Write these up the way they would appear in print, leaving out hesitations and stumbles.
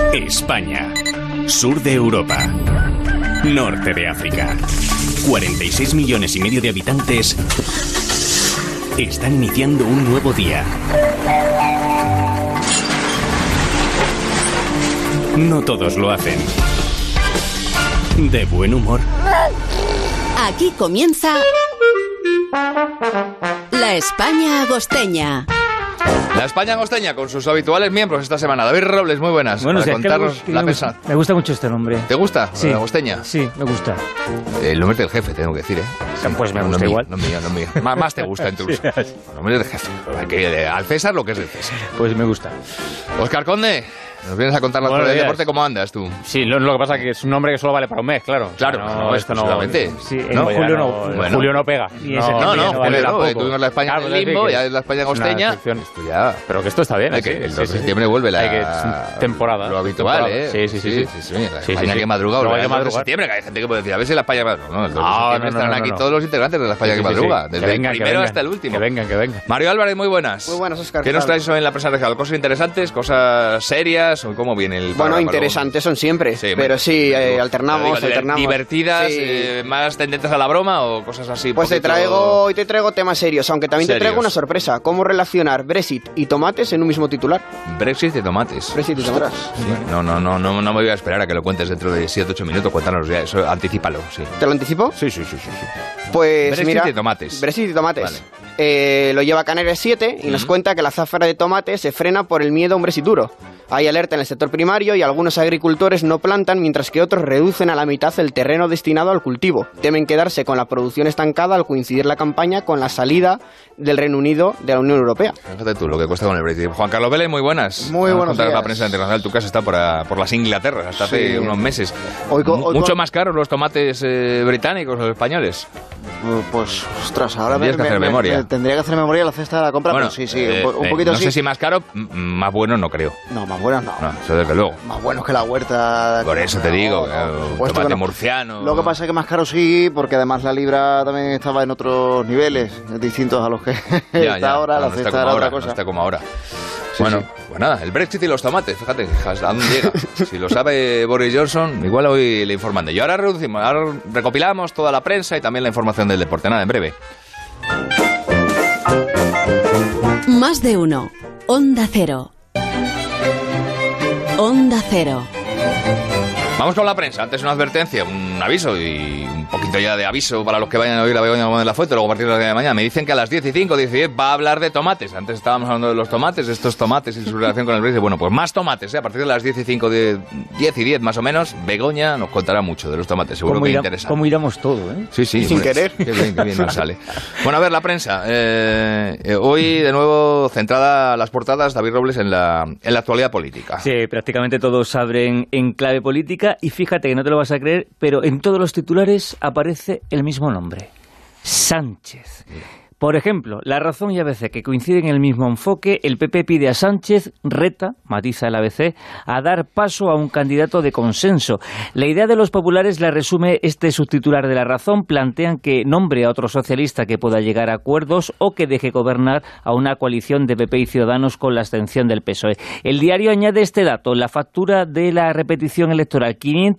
España. Sur de Europa. Norte de África. 46 millones y medio de habitantes están iniciando un nuevo día. No todos lo hacen de buen humor. Aquí comienza la España agosteña. La España agosteña con sus habituales miembros esta semana. David Robles, muy buenas. Bueno, para contarnos la pesa. Me gusta mucho este nombre. ¿Te gusta? Sí. La agosteña. Sí, me gusta. El nombre del jefe, tengo que decir, ¿eh? Sí, pues me gusta igual. No mío. Más te gusta incluso. El nombre del jefe. Al César lo que es del César. Pues me gusta. Óscar Conde, nos vienes a contar la historia del deporte. ¿Cómo andas tú? Sí, lo que pasa es que es un nombre que solo vale para un mes, claro. Claro, no, esto no. Sí, ¿no? Julio no. Bueno. Julio no pega. No, vale tampoco. tuvimos la España en el limbo, ya es la España agosteña. Esto ya... Pero que esto está bien. El 2 de septiembre vuelve la temporada. Lo habitual, temporada. Sí. La España que madruga. No el vaya a 2 de madrugar. septiembre, que hay gente que puede decir, a ver si la España madruga. No, el 2 de septiembre estarán aquí todos los integrantes de la España que madruga. Desde el primero hasta el último. Que vengan. Mario Álvarez, muy buenas. Muy buenas, Óscar. ¿Qué nos traes hoy en la prensa regional? ¿Cosas interesantes? ¿Cosas serias? ¿O cómo viene el Bueno, interesantes son siempre, pero sí, alternamos. ¿Divertidas? Sí. ¿Más tendentes a la broma o cosas así? Pues hoy te traigo temas serios, aunque también te traigo una sorpresa. ¿Cómo relacionar Brexit y tomates en un mismo titular? Brexit y tomates. Brexit y tomates. Sí. No me voy a esperar a que lo cuentes dentro de 7-8 minutos. Cuéntanos ya, eso, anticípalo. Sí. ¿Te lo anticipo? Sí. Pues Brexit mira, y tomates. Brexit y tomates. Vale. Lo lleva Canarias 7 y nos cuenta que la zafra de tomate se frena por el miedo a un Brexit duro. Hay alerta en el sector primario y algunos agricultores no plantan, mientras que otros reducen a la mitad el terreno destinado al cultivo. Temen quedarse con la producción estancada al coincidir la campaña con la salida del Reino Unido de la Unión Europea. Fíjate tú lo que cuesta con el Brexit. Juan Carlos Vélez, muy buenas. Muy buenos días. La prensa internacional, tu casa está por las Inglaterras hasta hace unos meses. Mucho más caros los tomates británicos o los españoles. Pues, ostras, ahora tendría que hacer memoria de la cesta de la compra, bueno, pero sí, un poquito no sí. No sé si más caro, más bueno no creo. No, más buenos no. No, eso desde luego. Más buenos que la huerta. Por eso te digo, tomate murciano. Lo que pasa es que más caro sí, porque además la libra también estaba en otros niveles distintos a los que está ahora, la cesta era otra cosa. No está como ahora. Bueno, pues nada, el Brexit y los tomates, fíjate, ¿a dónde llega? Si lo sabe Boris Johnson, igual hoy le informan de ello. Ahora recopilamos toda la prensa y también la información del deporte. Nada, en breve. Más de uno. Onda Cero. Onda Cero. Vamos con la prensa. Antes una advertencia, un aviso y un poquito ya de aviso para los que vayan a oír la Begoña Gómez de la Fuente. Luego a partir de las 10 de la mañana me dicen que a las 10:05, 10:10 va a hablar de tomates. Antes estábamos hablando de los tomates, estos tomates y su relación con el Brexit. Bueno, pues más tomates, a partir de las 10:05, 10:10 más o menos, Begoña nos contará mucho de los tomates. Seguro que interesa. ¿Cómo iramos todo, eh? Sí, sin querer. Qué bien nos sale. Bueno, a ver, la prensa. Hoy, de nuevo, centrada las portadas, David Robles, en la actualidad política. Sí, prácticamente todos abren en clave política y fíjate que no te lo vas a creer, pero en todos los titulares aparece el mismo nombre: Sánchez. Por ejemplo, La Razón y ABC, que coinciden en el mismo enfoque. El PP pide a Sánchez, reta, matiza el ABC, a dar paso a un candidato de consenso. La idea de los populares la resume este subtitular de La Razón. Plantean que nombre a otro socialista que pueda llegar a acuerdos o que deje gobernar a una coalición de PP y Ciudadanos con la abstención del PSOE. El diario añade este dato: la factura de la repetición electoral,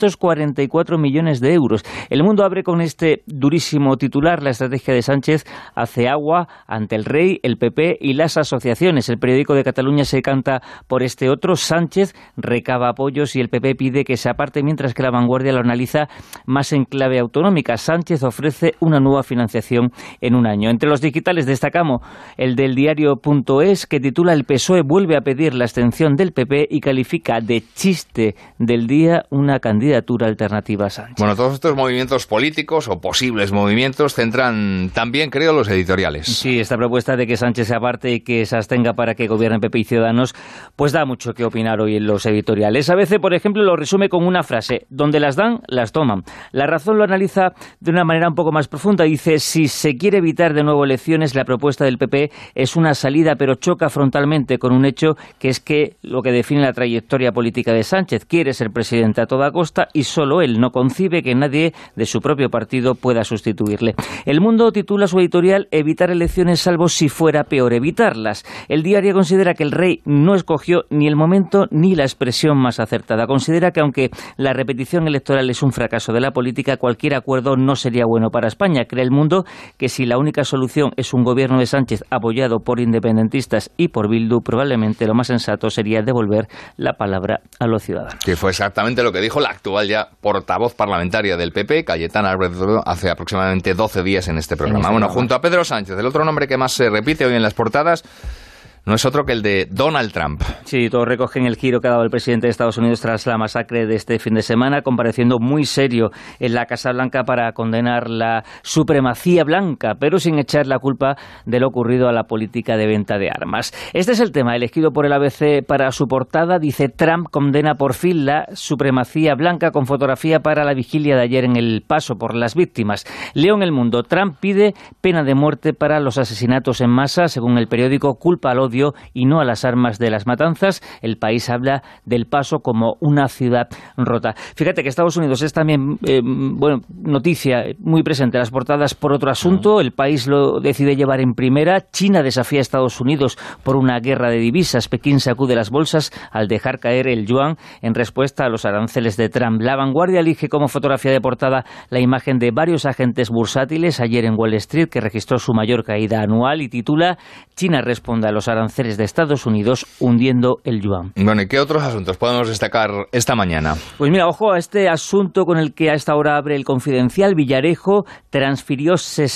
544 millones de euros. El Mundo abre con este durísimo titular: la estrategia de Sánchez hace agua ante el rey, el PP y las asociaciones. El periódico de Cataluña se canta por este otro: Sánchez recaba apoyos y el PP pide que se aparte, mientras que La Vanguardia lo analiza más en clave autonómica. Sánchez ofrece una nueva financiación en un año. Entre los digitales destacamos el del diario.es, que titula: el PSOE vuelve a pedir la abstención del PP y califica de chiste del día una candidatura alternativa a Sánchez. Bueno, todos estos movimientos políticos o posibles movimientos centran también, creo, los editoriales. Sí, esta propuesta de que Sánchez se aparte y que se abstenga para que gobiernen PP y Ciudadanos, pues da mucho que opinar hoy en los editoriales. ABC, por ejemplo, lo resume con una frase: donde las dan, las toman. La Razón lo analiza de una manera un poco más profunda. Dice: si se quiere evitar de nuevo elecciones, la propuesta del PP es una salida, pero choca frontalmente con un hecho, que es que lo que define la trayectoria política de Sánchez: quiere ser presidente a toda costa y solo él, no concibe que nadie de su propio partido pueda sustituirle. El Mundo titula su editorial: evitar elecciones salvo si fuera peor evitarlas. El diario considera que el rey no escogió ni el momento ni la expresión más acertada. Considera que aunque la repetición electoral es un fracaso de la política, cualquier acuerdo no sería bueno para España. Cree El Mundo que si la única solución es un gobierno de Sánchez apoyado por independentistas y por Bildu, probablemente lo más sensato sería devolver la palabra a los ciudadanos. Que fue exactamente lo que dijo la actual ya portavoz parlamentaria del PP, Cayetana Álvarez, hace aproximadamente 12 días en este programa. Junto a Pedro Sánchez, el otro nombre que más se repite hoy en las portadas no es otro que el de Donald Trump. Sí, todos recogen el giro que ha dado el presidente de Estados Unidos tras la masacre de este fin de semana, compareciendo muy serio en la Casa Blanca para condenar la supremacía blanca, pero sin echar la culpa de lo ocurrido a la política de venta de armas. Este es el tema elegido por el ABC para su portada. Dice: Trump condena por fin la supremacía blanca, con fotografía para la vigilia de ayer en El Paso por las víctimas. Leo en El Mundo: Trump pide pena de muerte para los asesinatos en masa. Según el periódico, culpa al odio y no a las armas de las matanzas. El País habla del Paso como una ciudad rota. Fíjate que Estados Unidos es también noticia muy presente en las portadas por otro asunto. El País lo decide llevar en primera. China desafía a Estados Unidos por una guerra de divisas. Pekín sacude las bolsas al dejar caer el yuan en respuesta a los aranceles de Trump. La Vanguardia elige como fotografía de portada la imagen de varios agentes bursátiles ayer en Wall Street, que registró su mayor caída anual, y titula: China responde a los aranceles de Estados Unidos hundiendo el yuan. Bueno, ¿y qué otros asuntos podemos destacar esta mañana? Pues mira, ojo a este asunto con el que a esta hora abre El Confidencial. Villarejo transfirió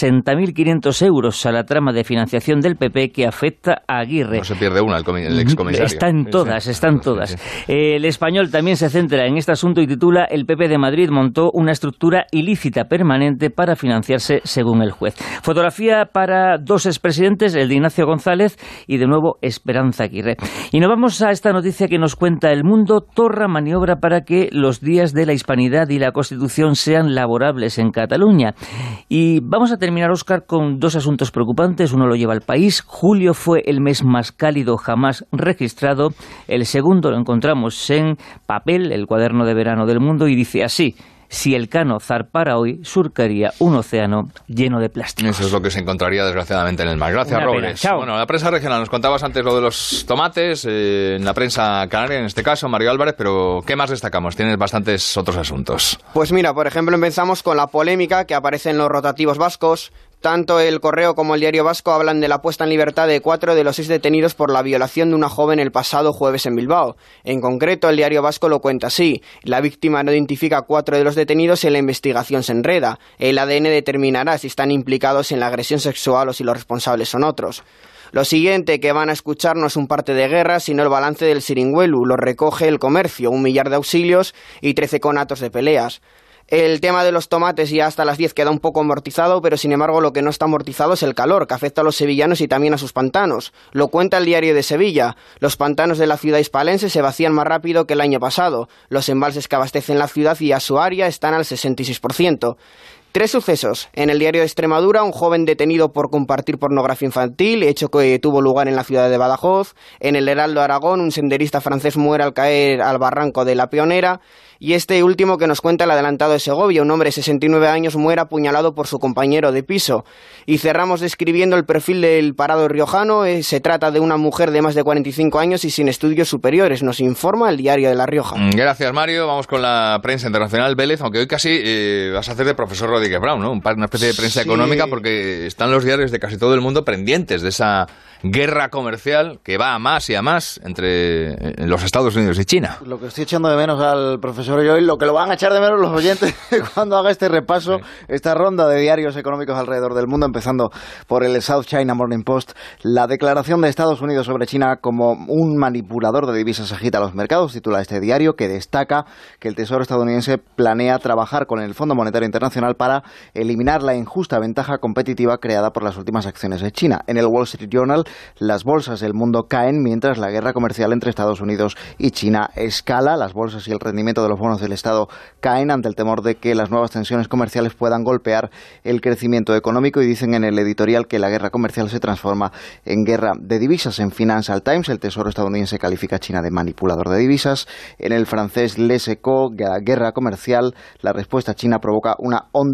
60.500 euros a la trama de financiación del PP que afecta a Aguirre. No se pierde una, el excomisario. Están todas. Sí. El Español también se centra en este asunto y titula: El PP de Madrid montó una estructura ilícita permanente para financiarse según el juez. Fotografía para dos expresidentes, el de Ignacio González y de nuevo Esperanza Aguirre. Y nos vamos a esta noticia que nos cuenta El Mundo. Torra maniobra para que los días de la hispanidad y la Constitución sean laborables en Cataluña. Y vamos a terminar, Óscar, con dos asuntos preocupantes. Uno lo lleva El País. Julio fue el mes más cálido jamás registrado. El segundo lo encontramos en papel, el cuaderno de verano del Mundo, y dice así: si el Cano zarpara hoy, surcaría un océano lleno de plástico. Eso es lo que se encontraría desgraciadamente en el mar. Gracias, Robles. Bueno, la prensa regional, nos contabas antes lo de los tomates, en la prensa canaria en este caso, Mario Álvarez, pero ¿qué más destacamos? Tienes bastantes otros asuntos. Pues mira, por ejemplo, empezamos con la polémica que aparece en los rotativos vascos. Tanto El Correo como el Diario Vasco hablan de la puesta en libertad de 4 de los 6 detenidos por la violación de una joven el pasado jueves en Bilbao. En concreto, el Diario Vasco lo cuenta así: la víctima no identifica a 4 de los detenidos y la investigación se enreda. El ADN determinará si están implicados en la agresión sexual o si los responsables son otros. Lo siguiente que van a escuchar no es un parte de guerra, sino el balance del Siringuelu. Lo recoge El Comercio: 1 millar de auxilios y 13 conatos de peleas. El tema de los tomates ya hasta las 10 queda un poco amortizado, pero sin embargo lo que no está amortizado es el calor, que afecta a los sevillanos y también a sus pantanos. Lo cuenta el Diario de Sevilla: los pantanos de la ciudad hispalense se vacían más rápido que el año pasado. Los embalses que abastecen la ciudad y a su área están al 66%. 3 sucesos. En el Diario de Extremadura, un joven detenido por compartir pornografía infantil, hecho que tuvo lugar en la ciudad de Badajoz. En el Heraldo Aragón, un senderista francés muere al caer al barranco de La Pionera. Y este último que nos cuenta el adelantado de Segovia: un hombre de 69 años muere apuñalado por su compañero de piso. Y cerramos describiendo el perfil del parado riojano. Se trata de una mujer de más de 45 años y sin estudios superiores, nos informa el Diario de La Rioja. Gracias, Mario. Vamos con la prensa internacional, Vélez, aunque hoy casi vas a hacer de profesor Rodríguez Brown, ¿no? Una especie de prensa económica, porque están los diarios de casi todo el mundo pendientes de esa guerra comercial que va a más y a más entre los Estados Unidos y China. Lo que estoy echando de menos al profesor Joy, lo que lo van a echar de menos los oyentes cuando haga este repaso, esta ronda de diarios económicos alrededor del mundo, empezando por el South China Morning Post. La declaración de Estados Unidos sobre China como un manipulador de divisas agita los mercados, titula este diario, que destaca que el Tesoro estadounidense planea trabajar con el Fondo Monetario Internacional para eliminar la injusta ventaja competitiva creada por las últimas acciones de China. En el Wall Street Journal, las bolsas del mundo caen mientras la guerra comercial entre Estados Unidos y China escala. Las bolsas y el rendimiento de los bonos del Estado caen ante el temor de que las nuevas tensiones comerciales puedan golpear el crecimiento económico, y dicen en el editorial que la guerra comercial se transforma en guerra de divisas. En Financial Times, el Tesoro estadounidense califica a China de manipulador de divisas. En el francés Les Echos, guerra comercial, la respuesta china provoca una onda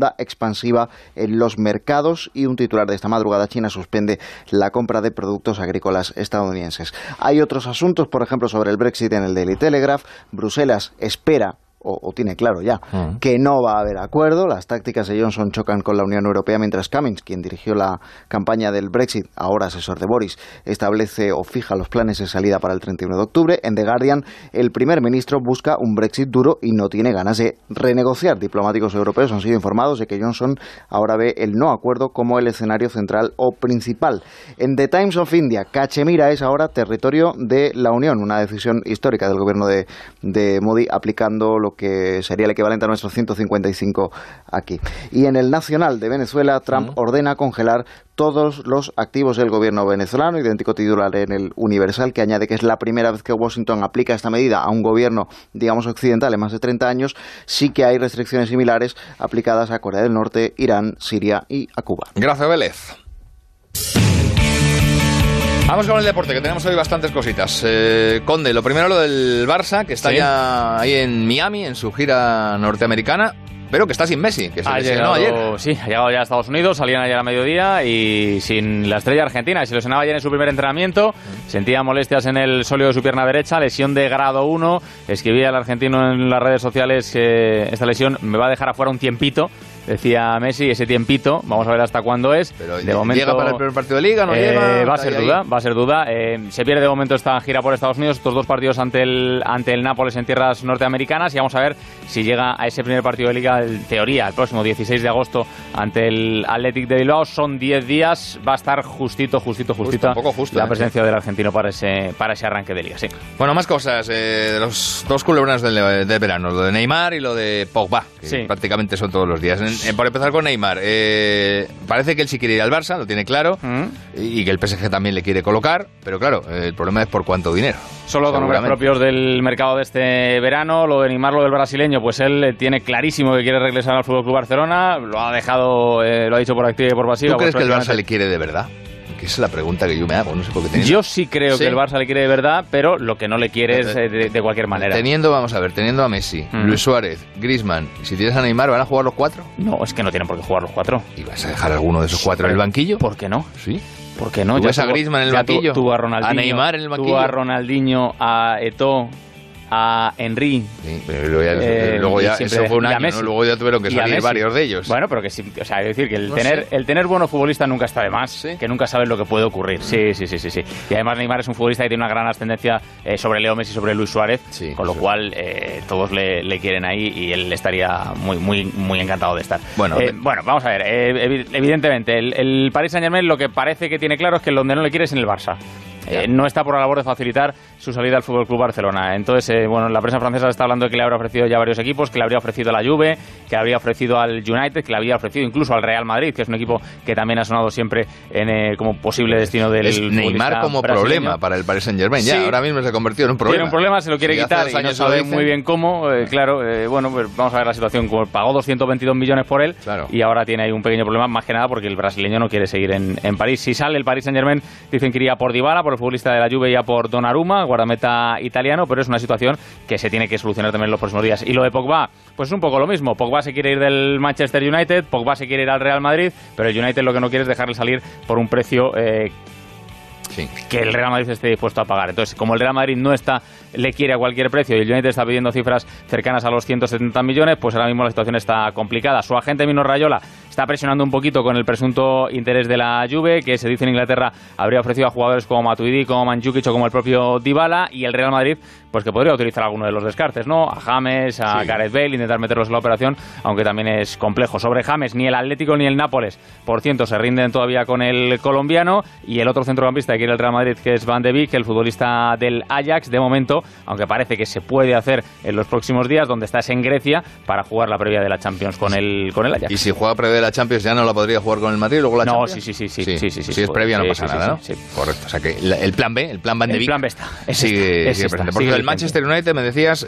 política expansiva en los mercados, y un titular de esta madrugada: China suspende la compra de productos agrícolas estadounidenses. Hay otros asuntos, por ejemplo, sobre el Brexit en el Daily Telegraph. Bruselas espera, o tiene claro ya, que no va a haber acuerdo. Las tácticas de Johnson chocan con la Unión Europea, mientras Cummings, quien dirigió la campaña del Brexit, ahora asesor de Boris, establece o fija los planes de salida para el 31 de octubre. En The Guardian, el primer ministro busca un Brexit duro y no tiene ganas de renegociar. Diplomáticos europeos han sido informados de que Johnson ahora ve el no acuerdo como el escenario central o principal. En The Times of India, Cachemira es ahora territorio de la Unión, una decisión histórica del gobierno de Modi, aplicando lo que sería el equivalente a nuestros 155 aquí. Y en el Nacional de Venezuela, Trump ordena congelar todos los activos del gobierno venezolano. Idéntico titular en el Universal, que añade que es la primera vez que Washington aplica esta medida a un gobierno, digamos, occidental en más de 30 años. Sí que hay restricciones similares aplicadas a Corea del Norte, Irán, Siria y a Cuba. Gracias, Vélez. Vamos con el deporte, que tenemos hoy bastantes cositas. Conde, lo primero, lo del Barça, que está ya ahí en Miami, en su gira norteamericana, pero que está sin Messi, que se lesionó ayer. Sí, ha llegado ya a Estados Unidos, salían ayer a mediodía y sin la estrella argentina. Se lesionaba ayer en su primer entrenamiento, sentía molestias en el sóleo de su pierna derecha, lesión de grado 1. Escribía el argentino en las redes sociales que esta lesión me va a dejar afuera un tiempito. Decía Messi, ese tiempito, vamos a ver hasta cuándo es. Pero de momento, ¿llega para el primer partido de Liga? ¿No llega? Va a ser duda. Se pierde de momento esta gira por Estados Unidos, estos dos partidos ante el Nápoles en tierras norteamericanas, y vamos a ver si llega a ese primer partido de Liga, en teoría, el próximo 16 de agosto ante el Athletic de Bilbao. Son 10 días, va a estar justita la presencia del argentino para ese arranque de Liga, sí. Bueno, más cosas de los dos culebrones de verano, lo de Neymar y lo de Pogba, que prácticamente son todos los días. Por empezar con Neymar, parece que él sí quiere ir al Barça, lo tiene claro, y que el PSG también le quiere colocar, pero claro, el problema es por cuánto dinero. Solo con nombres propios del mercado de este verano. Lo de Neymar, lo del brasileño, pues él tiene clarísimo que quiere regresar al FC Barcelona, lo ha dejado, lo ha dicho por activa y por pasiva. ¿Tú crees que el Barça le quiere de verdad? Que esa es la pregunta que yo me hago, no sé por qué. Yo sí creo que el Barça le quiere de verdad, pero lo que no le quiere es de cualquier manera. Teniendo a Messi, Luis Suárez, Griezmann, si tienes a Neymar, ¿van a jugar los 4? No, es que no tienen por qué jugar los 4. ¿Y vas a dejar alguno de esos 4 en el banquillo? ¿Por qué no? Sí. ¿Por qué no? ¿Tú ves a Griezmann en el banquillo? Tú a Ronaldinho, a Neymar en el banquillo. Tú a Ronaldinho, a Eto'o, a Henry. Sí, pero luego ya eso fue un año, ¿no? Luego ya tuvieron que salir varios de ellos. Bueno, pero que sí, o sea, es decir, que el tener buenos futbolistas nunca está de más, que nunca sabes lo que puede ocurrir. Sí. Y además Neymar es un futbolista que tiene una gran ascendencia sobre Leo Messi y sobre Luis Suárez, con lo cual todos le quieren ahí y él estaría muy encantado de estar. Bueno, vamos a ver, evidentemente el Paris Saint-Germain lo que parece que tiene claro es que donde no le quiere es en el Barça. No está por la labor de facilitar su salida al FC Barcelona. Entonces, la prensa francesa está hablando de que le habría ofrecido ya varios equipos, que le habría ofrecido a la Juve, que le habría ofrecido al United, que le habría ofrecido incluso al Real Madrid, que es un equipo que también ha sonado siempre como posible destino del es Neymar como brasileño. Problema para el Paris Saint-Germain. Ya, ahora mismo se ha convertido en un problema. Tiene un problema, se lo quiere quitar y no sabe muy bien cómo. Pues vamos a ver la situación. Como pagó 222 millones por él y ahora tiene ahí un pequeño problema, más que nada porque el brasileño no quiere seguir en París. Si sale el Paris Saint-Germain, dicen que iría por Dybala, por el futbolista de la Juve, y a por Donnarumma, guardameta italiano, pero es una situación que se tiene que solucionar también en los próximos días. Y lo de Pogba, pues es un poco lo mismo. Pogba se quiere ir del Manchester United, Pogba se quiere ir al Real Madrid, pero el United lo que no quiere es dejarle salir por un precio que el Real Madrid esté dispuesto a pagar. Entonces, como el Real Madrid le quiere a cualquier precio y el United está pidiendo cifras cercanas a los 170 millones, pues ahora mismo la situación está complicada. Su agente Mino Raiola está presionando un poquito con el presunto interés de la Juve, que se dice en Inglaterra habría ofrecido a jugadores como Matuidi, como Mandzukic o como el propio Dybala, y el Real Madrid pues que podría utilizar alguno de los descartes, ¿no? A James, a Gareth Bale, intentar meterlos en la operación, aunque también es complejo. Sobre James, ni el Atlético ni el Nápoles, por ciento, se rinden todavía con el colombiano, y el otro centrocampista que quiere el Real Madrid, que es Van de Beek, el futbolista del Ajax, de momento, aunque parece que se puede hacer en los próximos días, donde está es en Grecia, para jugar la previa de la Champions con el Ajax. Y si juega previa de la la Champions ya no la podría jugar con el Madrid, luego la Champions. Sí. Si es previa no pasa nada, ¿no? Sí. Correcto. O sea que el plan B, el plan Van de Beek. El plan B está. Sigue presente. Por el Manchester United, me decías,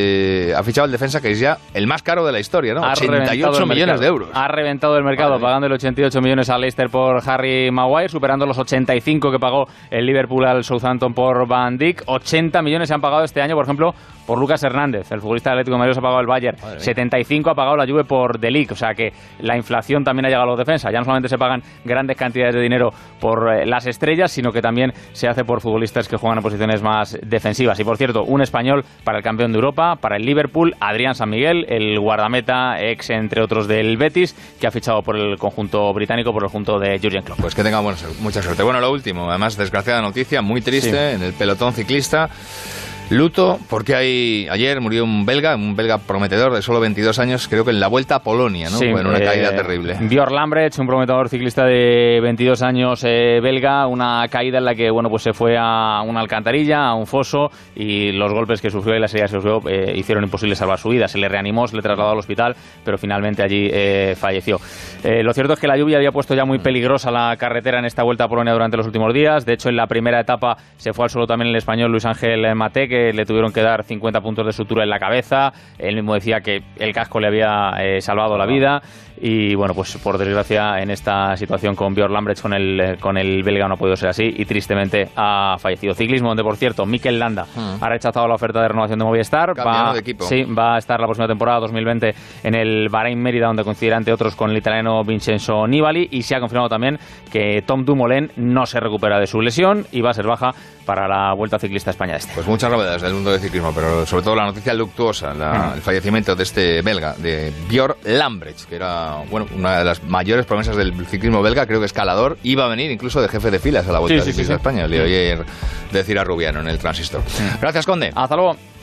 ha fichado el defensa que es ya el más caro de la historia, ¿no? 88 millones de euros. Ha reventado el mercado, pagando 88 millones al Leicester por Harry Maguire, superando los 85 que pagó el Liverpool al Southampton por Van Dijk. 80 millones se han pagado este año, por ejemplo, por Lucas Hernández, el futbolista del Atlético de Madrid, se ha pagado el Bayern. 75 ha pagado la Juve por De Ligt. O sea que la inflación también ha llegado a los defensas. Ya no solamente se pagan grandes cantidades de dinero por las estrellas, sino que también se hace por futbolistas que juegan en posiciones más defensivas. Y por cierto, un español para el campeón de Europa, para el Liverpool, Adrián San Miguel, el guardameta ex, entre otros, del Betis, que ha fichado por el conjunto británico, por el conjunto de Jurgen Klopp. Pues que tenga mucha suerte. Bueno, lo último, además, desgraciada noticia, muy triste, en el pelotón ciclista. Luto, porque ayer murió un belga prometedor de solo 22 años, creo que en la Vuelta a Polonia, ¿no? En una caída terrible. Björn Lambrecht, un prometedor ciclista de 22 años belga, una caída en la que pues se fue a una alcantarilla, a un foso, y los golpes que sufrió y las heridas que sufrió hicieron imposible salvar su vida. Se le reanimó, se le trasladó al hospital, pero finalmente allí falleció. Lo cierto es que la lluvia había puesto ya muy peligrosa la carretera en esta Vuelta a Polonia durante los últimos días. De hecho, en la primera etapa se fue al suelo también el español Luis Ángel Maté, que le tuvieron que dar 50 puntos de sutura en la cabeza. Él mismo decía que el casco le había salvado la vida. Y bueno, pues por desgracia en esta situación con Björn Lambrecht, con el belga, no ha podido ser así y tristemente ha fallecido. Ciclismo, donde por cierto Mikel Landa ha rechazado la oferta de renovación de Movistar. Cambiando de equipo. Sí, va a estar la próxima temporada 2020 en el Bahrein Mérida, donde coincidirá entre otros con el italiano Vincenzo Nibali, y se ha confirmado también que Tom Dumoulin no se recupera de su lesión y va a ser baja para la Vuelta Ciclista a España este. Pues muchas novedades del mundo del ciclismo, pero sobre todo la noticia luctuosa, el fallecimiento de este belga, de Björn Lambrecht, que era una de las mayores promesas del ciclismo belga, creo que escalador, iba a venir incluso de jefe de filas a la Vuelta Ciclista a España. Le oí ayer decir a Rubiano en el Transistor. Gracias, Conde. Hasta luego.